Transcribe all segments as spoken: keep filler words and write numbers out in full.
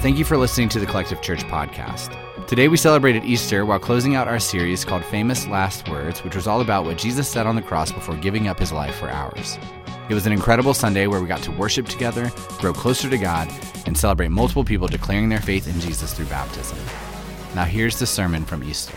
Thank you for listening to the Collective Church podcast. Today we celebrated Easter while closing out our series called Famous Last Words, which was all about what Jesus said on the cross before giving up his life for ours. It was an incredible Sunday where we got to worship together, grow closer to God, and celebrate multiple people declaring their faith in Jesus through baptism. Now here's the sermon from Easter.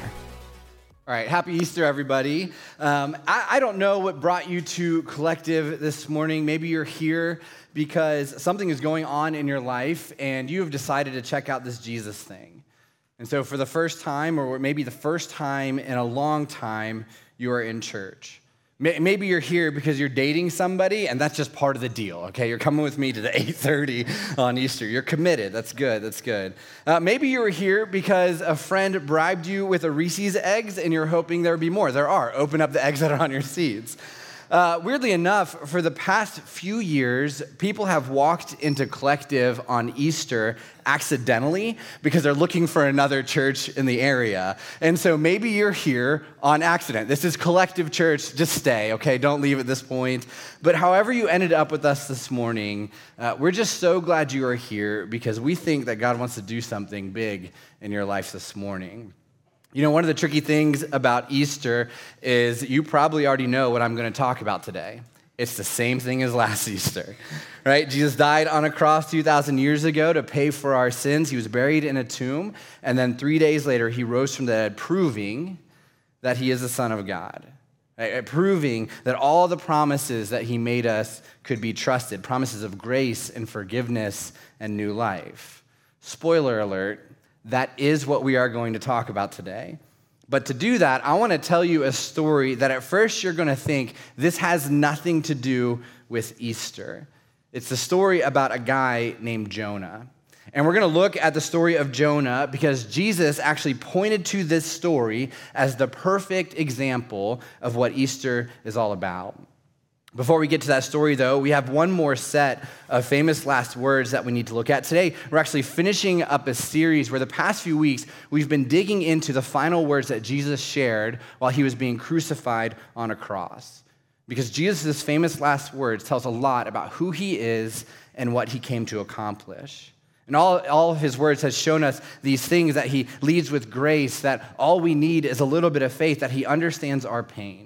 All right, happy Easter, everybody. Um, I, I don't know what brought you to Collective this morning. Maybe you're here because something is going on in your life and you have decided to check out this Jesus thing. And so for the first time, or maybe the first time in a long time, you are in church. Maybe you're here because you're dating somebody, and that's just part of the deal, okay? You're coming with me to the eight thirty on Easter. You're committed. That's good. That's good. Uh, maybe you were here because a friend bribed you with a Reese's eggs, and you're hoping there would be more. There are. Open up the eggs that are on your seats. Uh, weirdly enough, for the past few years, people have walked into Collective on Easter accidentally because they're looking for another church in the area. And so maybe you're here on accident. This is Collective Church. Just stay, okay? Don't leave at this point. But however you ended up with us this morning, uh, we're just so glad you are here because we think that God wants to do something big in your life this morning. You know, one of the tricky things about Easter is you probably already know what I'm going to talk about today. It's the same thing as last Easter, right? Jesus died on a cross two thousand years ago to pay for our sins. He was buried in a tomb, and then three days later, he rose from the dead, proving that he is the Son of God, right? Proving that all the promises that he made us could be trusted, promises of grace and forgiveness and new life. Spoiler alert, that is what we are going to talk about today. But to do that, I want to tell you a story that at first you're going to think this has nothing to do with Easter. It's the story about a guy named Jonah. And we're going to look at the story of Jonah because Jesus actually pointed to this story as the perfect example of what Easter is all about. Before we get to that story, though, we have one more set of famous last words that we need to look at. Today, we're actually finishing up a series where the past few weeks, we've been digging into the final words that Jesus shared while he was being crucified on a cross. Because Jesus' famous last words tells a lot about who he is and what he came to accomplish. And all, all of his words has shown us these things, that he leads with grace, that all we need is a little bit of faith, that he understands our pain.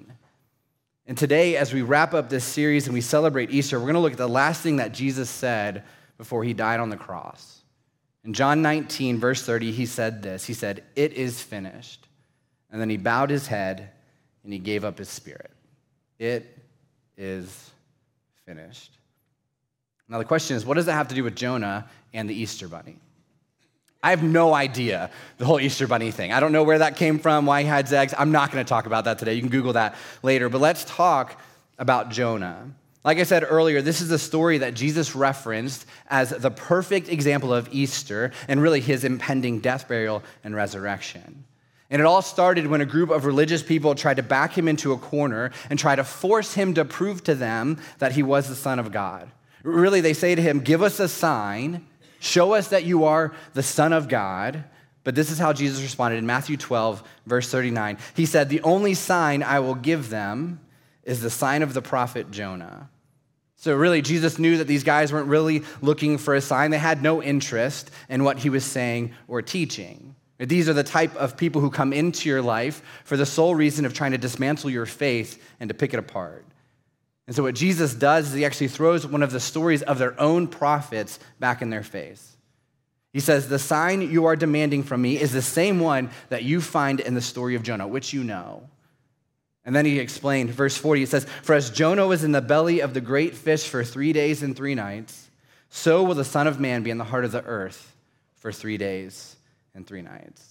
And today, as we wrap up this series and we celebrate Easter, we're going to look at the last thing that Jesus said before he died on the cross. In John nineteen, verse thirty, he said this. He said, "It is finished." And then he bowed his head and he gave up his spirit. It is finished. Now the question is, what does that have to do with Jonah and the Easter bunny? I have no idea, the whole Easter bunny thing. I don't know where that came from, why he hides eggs. I'm not going to talk about that today. You can Google that later. But let's talk about Jonah. Like I said earlier, this is a story that Jesus referenced as the perfect example of Easter and really his impending death, burial, and resurrection. And it all started when a group of religious people tried to back him into a corner and try to force him to prove to them that he was the Son of God. Really, they say to him, "Give us a sign. Show us that you are the Son of God." But this is how Jesus responded in Matthew twelve, verse thirty-nine. He said, "The only sign I will give them is the sign of the prophet Jonah." So really, Jesus knew that these guys weren't really looking for a sign. They had no interest in what he was saying or teaching. These are the type of people who come into your life for the sole reason of trying to dismantle your faith and to pick it apart. And so what Jesus does is he actually throws one of the stories of their own prophets back in their face. He says, "The sign you are demanding from me is the same one that you find in the story of Jonah, which you know." And then he explained, verse forty, it says, "For as Jonah was in the belly of the great fish for three days and three nights, so will the Son of Man be in the heart of the earth for three days and three nights."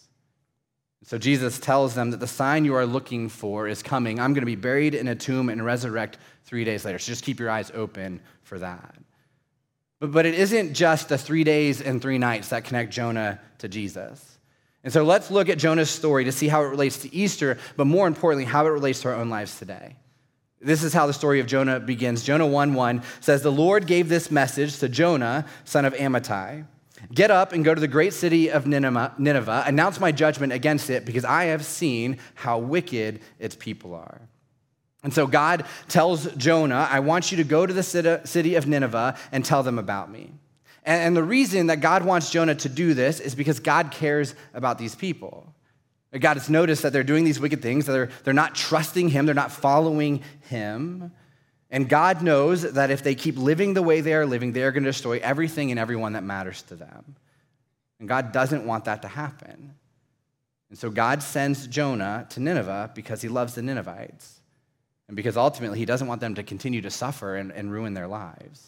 So Jesus tells them that the sign you are looking for is coming. I'm going to be buried in a tomb and resurrect three days later. So just keep your eyes open for that. But, but it isn't just the three days and three nights that connect Jonah to Jesus. And so let's look at Jonah's story to see how it relates to Easter, but more importantly, how it relates to our own lives today. This is how the story of Jonah begins. Jonah one one says, "The Lord gave this message to Jonah, son of Amittai. Get up and go to the great city of Nineveh, announce my judgment against it, because I have seen how wicked its people are." And so God tells Jonah, "I want you to go to the city of Nineveh and tell them about me." And the reason that God wants Jonah to do this is because God cares about these people. God has noticed that they're doing these wicked things, that they're, they're not trusting him, they're not following him. And God knows that if they keep living the way they are living, they are going to destroy everything and everyone that matters to them. And God doesn't want that to happen. And so God sends Jonah to Nineveh because he loves the Ninevites. And because ultimately he doesn't want them to continue to suffer and, and ruin their lives.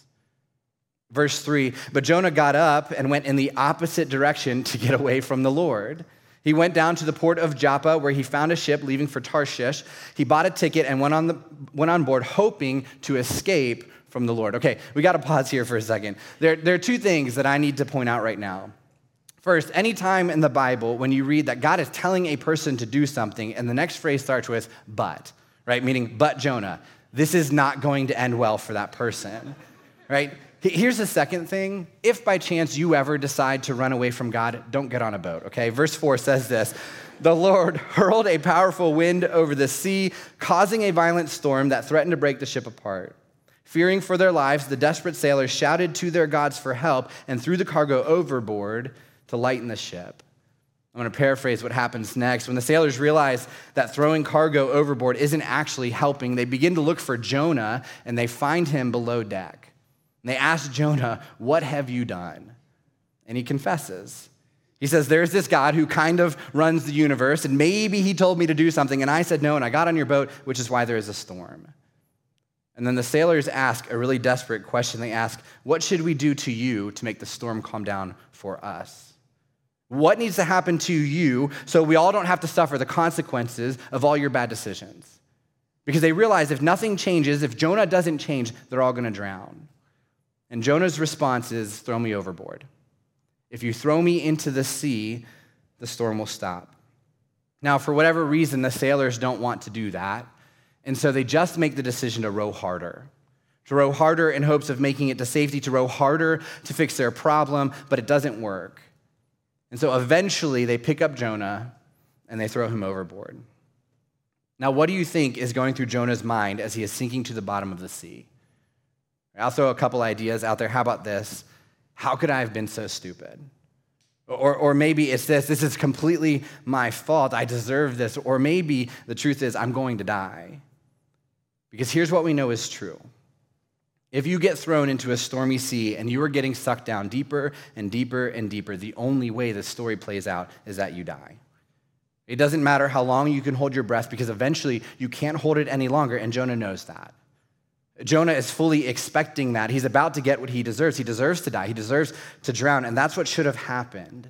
Verse three, but Jonah got up and went in the opposite direction to get away from the Lord. He went down to the port of Joppa where he found a ship leaving for Tarshish. He bought a ticket and went on, the, went on board hoping to escape from the Lord. Okay, we got to pause here for a second. There, there are two things that I need to point out right now. First, anytime in the Bible when you read that God is telling a person to do something and the next phrase starts with but, right? Meaning, but Jonah, this is not going to end well for that person, right? Here's the second thing. If by chance you ever decide to run away from God, don't get on a boat, okay? Verse four says this, the Lord hurled a powerful wind over the sea, causing a violent storm that threatened to break the ship apart. Fearing for their lives, the desperate sailors shouted to their gods for help and threw the cargo overboard to lighten the ship. I'm going to paraphrase what happens next. When the sailors realize that throwing cargo overboard isn't actually helping, they begin to look for Jonah, and they find him below deck. And they ask Jonah, what have you done? And he confesses. He says, there's this God who kind of runs the universe, and maybe he told me to do something, and I said no, and I got on your boat, which is why there is a storm. And then the sailors ask a really desperate question. They ask, what should we do to you to make the storm calm down for us? What needs to happen to you so we all don't have to suffer the consequences of all your bad decisions? Because they realize if nothing changes, if Jonah doesn't change, they're all going to drown. And Jonah's response is, throw me overboard. If you throw me into the sea, the storm will stop. Now, for whatever reason, the sailors don't want to do that. And so they just make the decision to row harder. To row harder in hopes of making it to safety, to row harder to fix their problem, but it doesn't work. And so eventually they pick up Jonah and they throw him overboard. Now, what do you think is going through Jonah's mind as he is sinking to the bottom of the sea? I'll throw a couple ideas out there. How about this? How could I have been so stupid? Or, or maybe it's this, this is completely my fault. I deserve this. Or maybe the truth is I'm going to die. Because here's what we know is true. If you get thrown into a stormy sea and you are getting sucked down deeper and deeper and deeper, the only way the story plays out is that you die. It doesn't matter how long you can hold your breath because eventually you can't hold it any longer, and Jonah knows that. Jonah is fully expecting that. He's about to get what he deserves. He deserves to die. He deserves to drown, and that's what should have happened.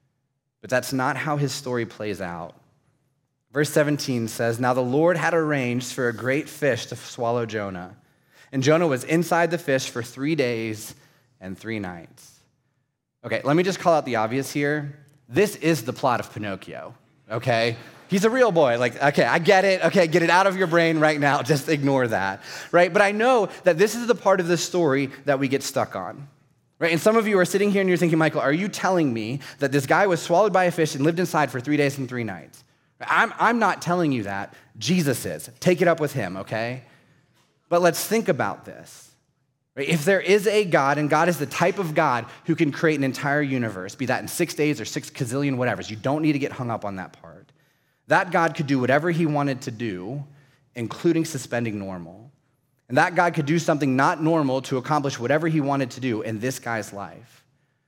But that's not how his story plays out. Verse seventeen says, now the Lord had arranged for a great fish to swallow Jonah, and Jonah was inside the fish for three days and three nights. Okay, let me just call out the obvious here. This is the plot of Pinocchio, okay? He's a real boy. Like, okay, I get it. Okay, get it out of your brain right now. Just ignore that, right? But I know that this is the part of the story that we get stuck on, right? And some of you are sitting here and you're thinking, Michael, are you telling me that this guy was swallowed by a fish and lived inside for three days and three nights? I'm, I'm not telling you that. Jesus is. Take it up with him, okay? But let's think about this. Right? If there is a God, and God is the type of God who can create an entire universe, be that in six days or six gazillion whatevers, you don't need to get hung up on that part. That God could do whatever he wanted to do, including suspending normal. And that God could do something not normal to accomplish whatever he wanted to do in this guy's life.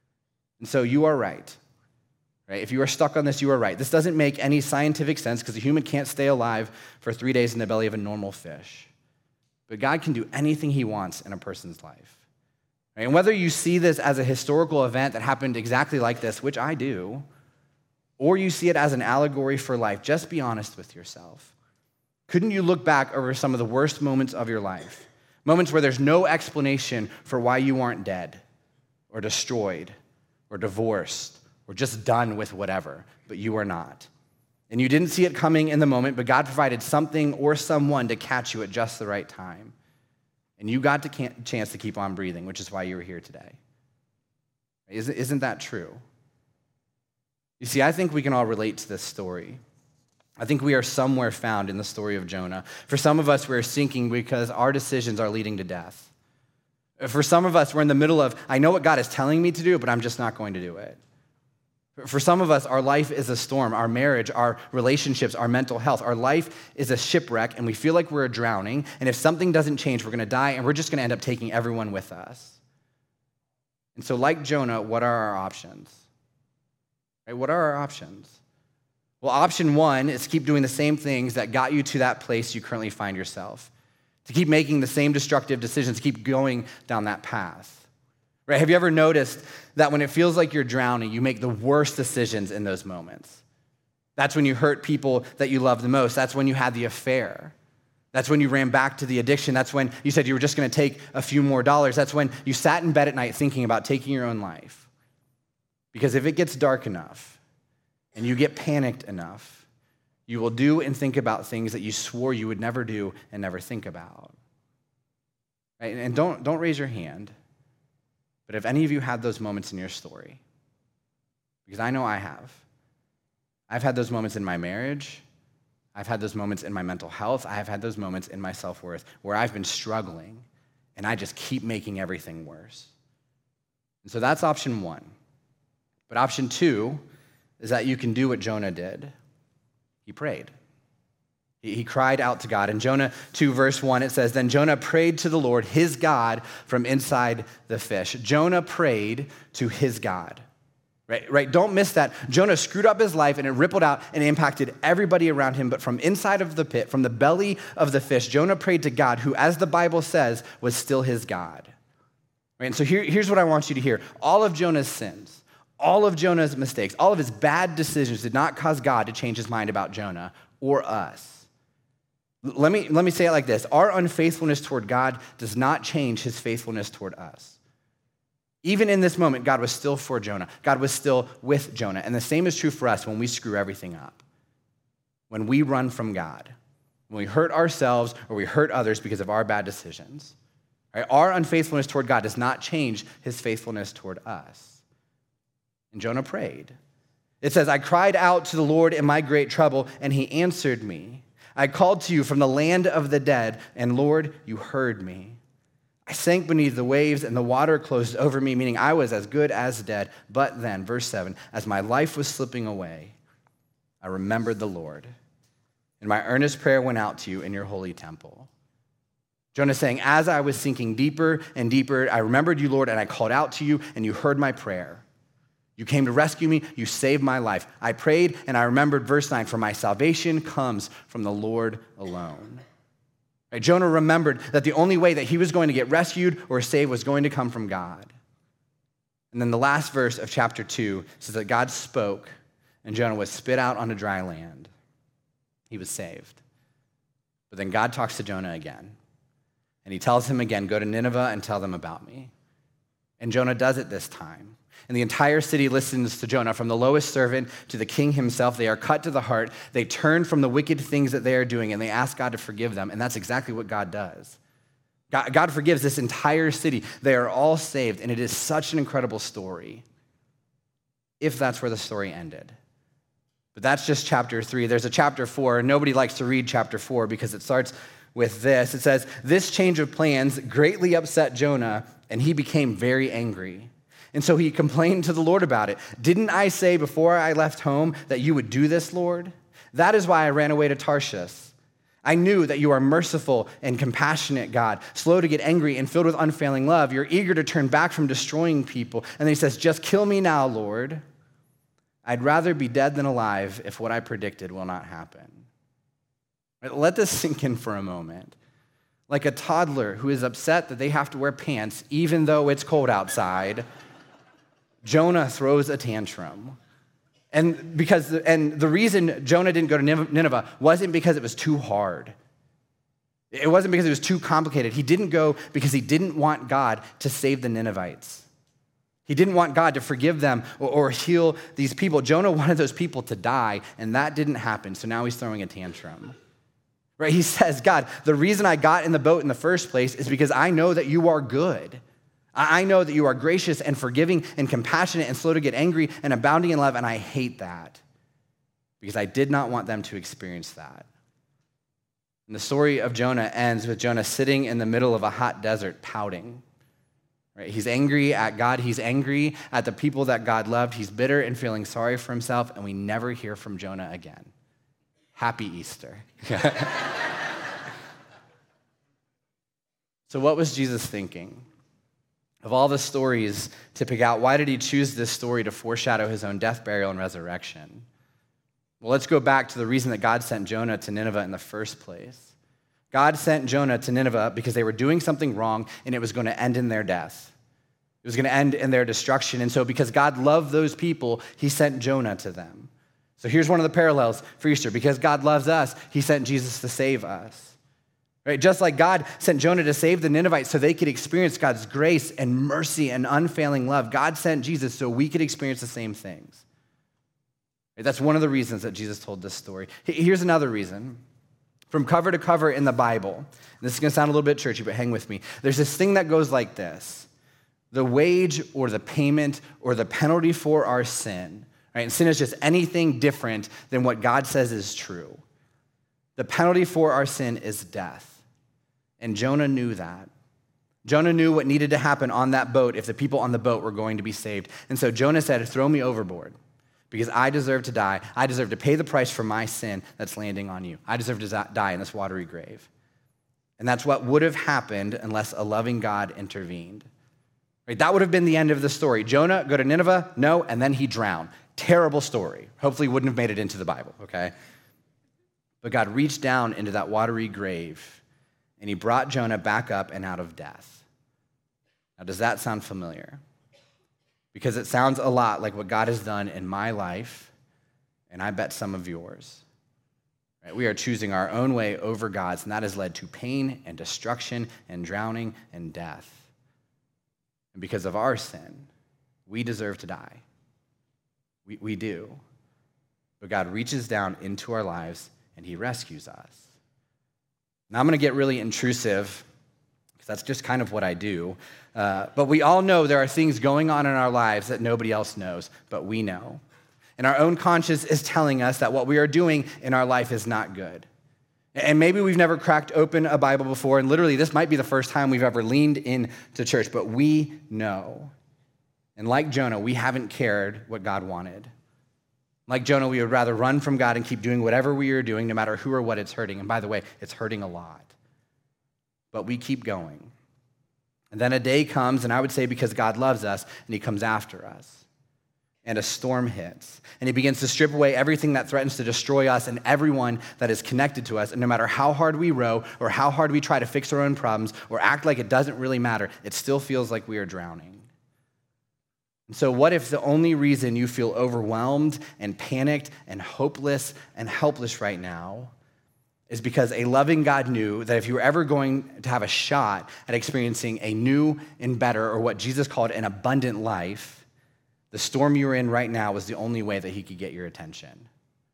And so you are right. Right? If you are stuck on this, you are right. This doesn't make any scientific sense because a human can't stay alive for three days in the belly of a normal fish. But God can do anything he wants in a person's life. Right? And whether you see this as a historical event that happened exactly like this, which I do, or you see it as an allegory for life, just be honest with yourself. Couldn't you look back over some of the worst moments of your life? Moments where there's no explanation for why you aren't dead, or destroyed, or divorced, or just done with whatever, but you are not. And you didn't see it coming in the moment, but God provided something or someone to catch you at just the right time. And you got the chance to keep on breathing, which is why you were here today. Isn't that true? You see, I think we can all relate to this story. I think we are somewhere found in the story of Jonah. For some of us, we're sinking because our decisions are leading to death. For some of us, we're in the middle of, I know what God is telling me to do, but I'm just not going to do it. For some of us, our life is a storm. Our marriage, our relationships, our mental health, our life is a shipwreck, and we feel like we're drowning, and if something doesn't change, we're going to die, and we're just going to end up taking everyone with us. And so like Jonah, what are our options? Right? What are our options? Well, option one is keep doing the same things that got you to that place you currently find yourself, to keep making the same destructive decisions, keep going down that path. Right? Have you ever noticed that when it feels like you're drowning, you make the worst decisions in those moments? That's when you hurt people that you love the most. That's when you had the affair. That's when you ran back to the addiction. That's when you said you were just going to take a few more dollars. That's when you sat in bed at night thinking about taking your own life. Because if it gets dark enough and you get panicked enough, you will do and think about things that you swore you would never do and never think about. Right? And don't, don't raise your hand. But if any of you had those moments in your story, because I know I have, I've had those moments in my marriage, I've had those moments in my mental health, I have had those moments in my self-worth where I've been struggling and I just keep making everything worse. And so that's option one. But option two is that you can do what Jonah did. He prayed. He cried out to God. In Jonah two, verse one, it says, "Then Jonah prayed to the Lord, his God, from inside the fish." Jonah prayed to his God. Right, right? Don't miss that. Jonah screwed up his life and it rippled out and impacted everybody around him. But from inside of the pit, from the belly of the fish, Jonah prayed to God, who, as the Bible says, was still his God. Right? And so here, here's what I want you to hear. All of Jonah's sins, all of Jonah's mistakes, all of his bad decisions did not cause God to change his mind about Jonah or us. Let me, let me say it like this. Our unfaithfulness toward God does not change his faithfulness toward us. Even in this moment, God was still for Jonah. God was still with Jonah. And the same is true for us when we screw everything up. When we run from God. When we hurt ourselves or we hurt others because of our bad decisions. Right? Our unfaithfulness toward God does not change his faithfulness toward us. And Jonah prayed. It says, "I cried out to the Lord in my great trouble, and he answered me. I called to you from the land of the dead, and Lord, you heard me. I sank beneath the waves, and the water closed over me," meaning I was as good as dead. "But then," verse seven, "as my life was slipping away, I remembered the Lord, and my earnest prayer went out to you in your holy temple." Jonah saying, as I was sinking deeper and deeper, I remembered you, Lord, and I called out to you, and you heard my prayer. You came to rescue me. You saved my life. I prayed, and I remembered, verse nine, "For my salvation comes from the Lord alone." Right? Jonah remembered that the only way that he was going to get rescued or saved was going to come from God. And then the last verse of chapter two says that God spoke, and Jonah was spit out onto dry land. He was saved. But then God talks to Jonah again, and he tells him again, "Go to Nineveh and tell them about me." And Jonah does it this time. And the entire city listens to Jonah, from the lowest servant to the king himself. They are cut to the heart. They turn from the wicked things that they are doing, and they ask God to forgive them. And that's exactly what God does. God, God forgives this entire city. They are all saved, and it is such an incredible story, if that's where the story ended. But that's just chapter three. There's a chapter four, and nobody likes to read chapter four because it starts with this. It says, "This change of plans greatly upset Jonah, and he became very angry. And so he complained to the Lord about it. 'Didn't I say before I left home that you would do this, Lord? That is why I ran away to Tarshish. I knew that you are merciful and compassionate, God, slow to get angry and filled with unfailing love. You're eager to turn back from destroying people.' And then he says, 'Just kill me now, Lord. I'd rather be dead than alive if what I predicted will not happen.'" Let this sink in for a moment. Like a toddler who is upset that they have to wear pants even though it's cold outside, Jonah throws a tantrum. And because and the reason Jonah didn't go to Nineveh wasn't because it was too hard. It wasn't because it was too complicated. He didn't go because he didn't want God to save the Ninevites. He didn't want God to forgive them or, or heal these people. Jonah wanted those people to die, and that didn't happen, so now he's throwing a tantrum. Right? He says, "God, the reason I got in the boat in the first place is because I know that you are good. I know that you are gracious and forgiving and compassionate and slow to get angry and abounding in love, and I hate that because I did not want them to experience that." And the story of Jonah ends with Jonah sitting in the middle of a hot desert pouting. Right? He's angry at God. He's angry at the people that God loved. He's bitter and feeling sorry for himself, and we never hear from Jonah again. Happy Easter. So what was Jesus thinking? Of all the stories to pick out, why did he choose this story to foreshadow his own death, burial, and resurrection? Well, let's go back to the reason that God sent Jonah to Nineveh in the first place. God sent Jonah to Nineveh because they were doing something wrong, and it was going to end in their death. It was going to end in their destruction. And so because God loved those people, he sent Jonah to them. So here's one of the parallels for Easter. Because God loves us, he sent Jesus to save us. Right? Just like God sent Jonah to save the Ninevites so they could experience God's grace and mercy and unfailing love, God sent Jesus so we could experience the same things. Right? That's one of the reasons that Jesus told this story. Here's another reason. From cover to cover in the Bible, and this is going to sound a little bit churchy, but hang with me. There's this thing that goes like this. The wage or the payment or the penalty for our sin, right? And sin is just anything different than what God says is true. The penalty for our sin is death. And Jonah knew that. Jonah knew what needed to happen on that boat if the people on the boat were going to be saved. And so Jonah said, throw me overboard because I deserve to die. I deserve to pay the price for my sin that's landing on you. I deserve to die in this watery grave. And that's what would have happened unless a loving God intervened. Right? That would have been the end of the story. Jonah, go to Nineveh, no, and then he drowned. Terrible story. Hopefully wouldn't have made it into the Bible, okay? But God reached down into that watery grave and he brought Jonah back up and out of death. Now, does that sound familiar? Because it sounds a lot like what God has done in my life, and I bet some of yours. Right? We are choosing our own way over God's, and that has led to pain and destruction and drowning and death. And because of our sin, we deserve to die. We, we do. But God reaches down into our lives, and he rescues us. Now, I'm going to get really intrusive, because that's just kind of what I do. Uh, but we all know there are things going on in our lives that nobody else knows, but we know. And our own conscience is telling us that what we are doing in our life is not good. And maybe we've never cracked open a Bible before, and literally this might be the first time we've ever leaned into church, but we know. And like Jonah, we haven't cared what God wanted. Like Jonah, we would rather run from God and keep doing whatever we are doing, no matter who or what it's hurting. And by the way, it's hurting a lot. But we keep going. And then a day comes, and I would say because God loves us, and he comes after us. And a storm hits. And he begins to strip away everything that threatens to destroy us and everyone that is connected to us. And no matter how hard we row, or how hard we try to fix our own problems, or act like it doesn't really matter, it still feels like we are drowning. And so what if the only reason you feel overwhelmed and panicked and hopeless and helpless right now is because a loving God knew that if you were ever going to have a shot at experiencing a new and better, or what Jesus called an abundant life, the storm you're in right now was the only way that he could get your attention.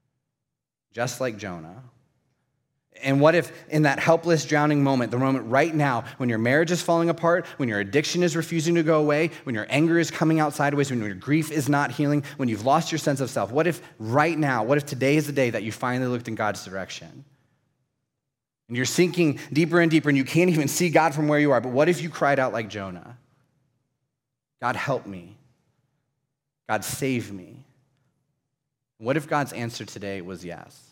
Just like Jonah. And what if in that helpless drowning moment, the moment right now, when your marriage is falling apart, when your addiction is refusing to go away, when your anger is coming out sideways, when your grief is not healing, when you've lost your sense of self, what if right now, what if today is the day that you finally looked in God's direction? And you're sinking deeper and deeper and you can't even see God from where you are, but what if you cried out like Jonah? God, help me. God, save me. What if God's answer today was yes?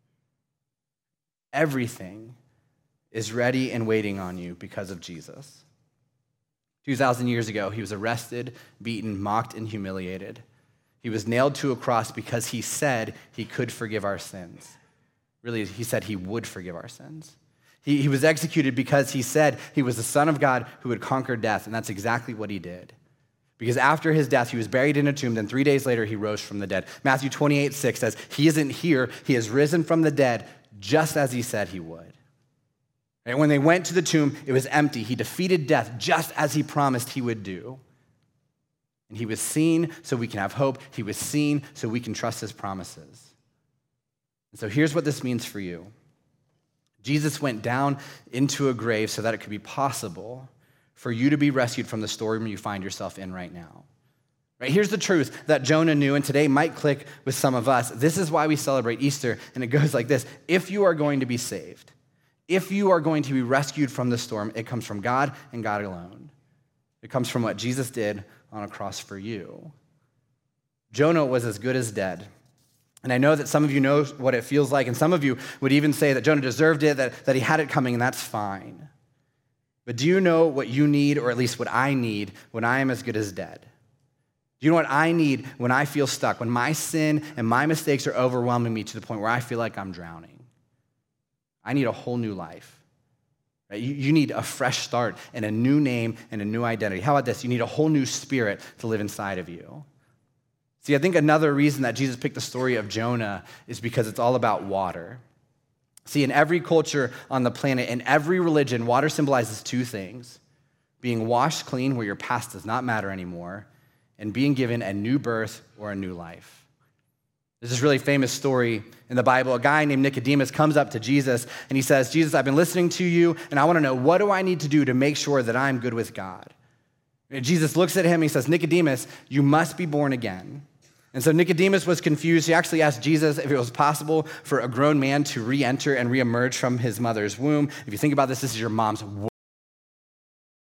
Everything is ready and waiting on you because of Jesus. two thousand years ago, he was arrested, beaten, mocked, and humiliated. He was nailed to a cross because he said he could forgive our sins. Really, he said he would forgive our sins. He, he was executed because he said he was the Son of God who would conquer death, and that's exactly what he did. Because after his death, he was buried in a tomb, then three days later, he rose from the dead. Matthew twenty-eight six says, he isn't here, he has risen from the dead, just as he said he would. And when they went to the tomb, it was empty. He defeated death just as he promised he would do. And he was seen so we can have hope. He was seen so we can trust his promises. And so here's what this means for you. Jesus went down into a grave so that it could be possible for you to be rescued from the storm you find yourself in right now. Right? Here's the truth that Jonah knew, and today might click with some of us. This is why we celebrate Easter, and it goes like this. If you are going to be saved, if you are going to be rescued from the storm, it comes from God and God alone. It comes from what Jesus did on a cross for you. Jonah was as good as dead. And I know that some of you know what it feels like, and some of you would even say that Jonah deserved it, that, that he had it coming, and that's fine. But do you know what you need, or at least what I need, when I am as good as dead? Do you know what I need when I feel stuck, when my sin and my mistakes are overwhelming me to the point where I feel like I'm drowning? I need a whole new life. Right? You, you need a fresh start and a new name and a new identity. How about this? You need a whole new spirit to live inside of you. See, I think another reason that Jesus picked the story of Jonah is because it's all about water. See, in every culture on the planet, in every religion, water symbolizes two things: being washed clean where your past does not matter anymore, and being given a new birth or a new life. There's this really famous story in the Bible. A guy named Nicodemus comes up to Jesus and he says, Jesus, I've been listening to you and I want to know, what do I need to do to make sure that I'm good with God? And Jesus looks at him and he says, Nicodemus, you must be born again. And so Nicodemus was confused. He actually asked Jesus if it was possible for a grown man to re-enter and re-emerge from his mother's womb. If you think about this, this is your mom's